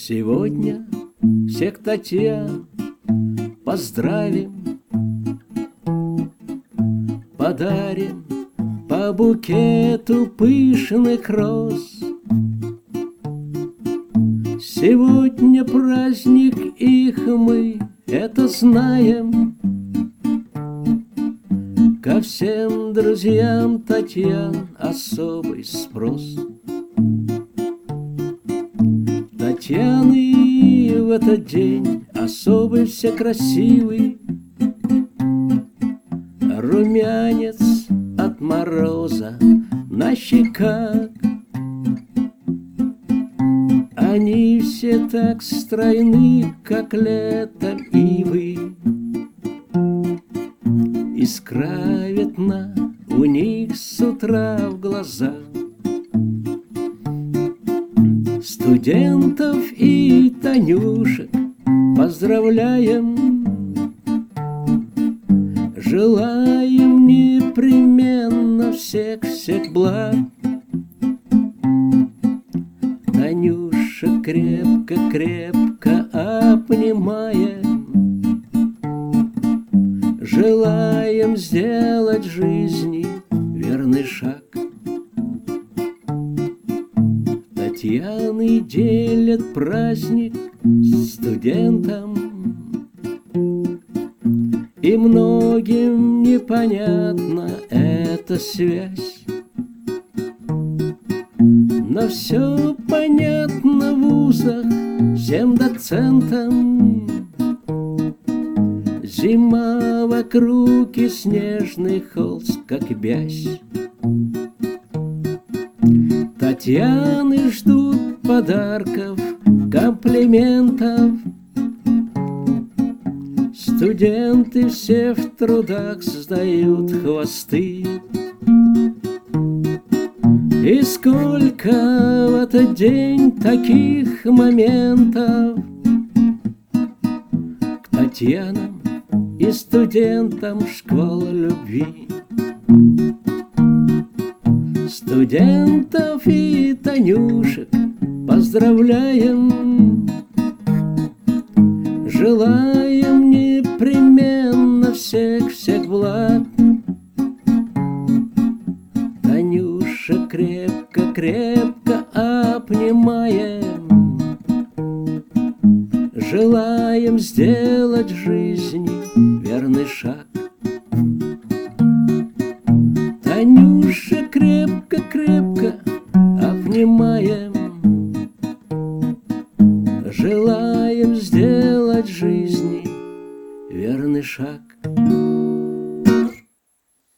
Сегодня всех Татьян поздравим, подарим по букету пышных роз. Сегодня праздник их, мы это знаем. Ко всем друзьям Татьян особый спрос. Татьяны в этот день особый, все красивый. Румянец от мороза на щеках. Они все так стройны, как летом ивы. Искра видна у них с утра в глазах. Студентов и Танюшек поздравляем, желаем непременно всех благ. Танюша крепко-крепко обнимаем, желаем сделать в жизни верный шаг. Татьяны делят праздник с студентом, и многим непонятна эта связь. Но все понятно в вузах всем доцентам. Зима вокруг и снежный холст, как бязь. Татьяны ждут подарков, комплиментов. Студенты все в трудах сдают хвосты. И сколько в этот день таких моментов к Татьянам и студентам школ любви. Студентов и Танюшек поздравляем, желаем непременно всех благ. Танюша крепко-крепко обнимаем, желаем сделать в жизни верный шаг. Танюша крепко-крепко обнимаем, желаем сделать в жизни верный шаг.